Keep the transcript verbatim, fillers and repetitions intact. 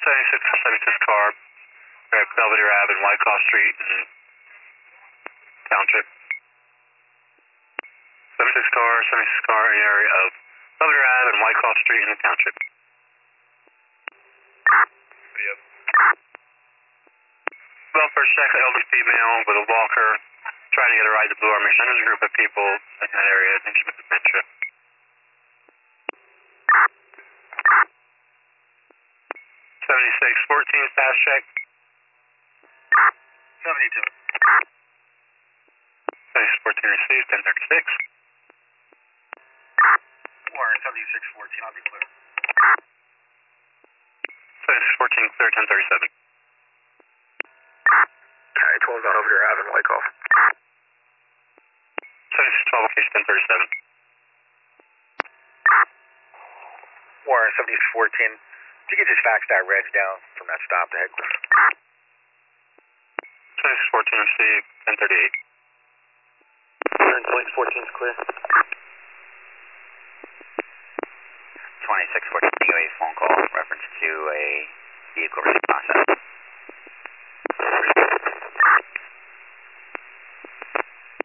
seventy-six seventy-six car, we're at Belvedere Ave and Wyckoff Street in Township. seventy-six car, seventy-six car in the area of Belvedere Ave and Wyckoff Street in the Township. Yep. Welfare check, elderly female with a walker, trying to get a ride to Blue Army. There's a group of people in that area, I think she has dementia. seventy-six fourteen, fast check. seventy-two. seventy-six fourteen received, ten thirty-six. Warren, seventy-six fourteen, I'll be clear. seventy-six fourteen, clear, ten thirty-seven. Alright, twelve on over to Ave and Wyckoff. seventy-six twelve, location ten thirty-seven. Warren, seventy-six fourteen. If you could just fax that reg down from that stop to headquarters. seventy-six fourteen received, ten thirty-eight. seventy-six fourteen is clear. twenty-six fourteen, U A phone call, reference to a vehicle receipt process.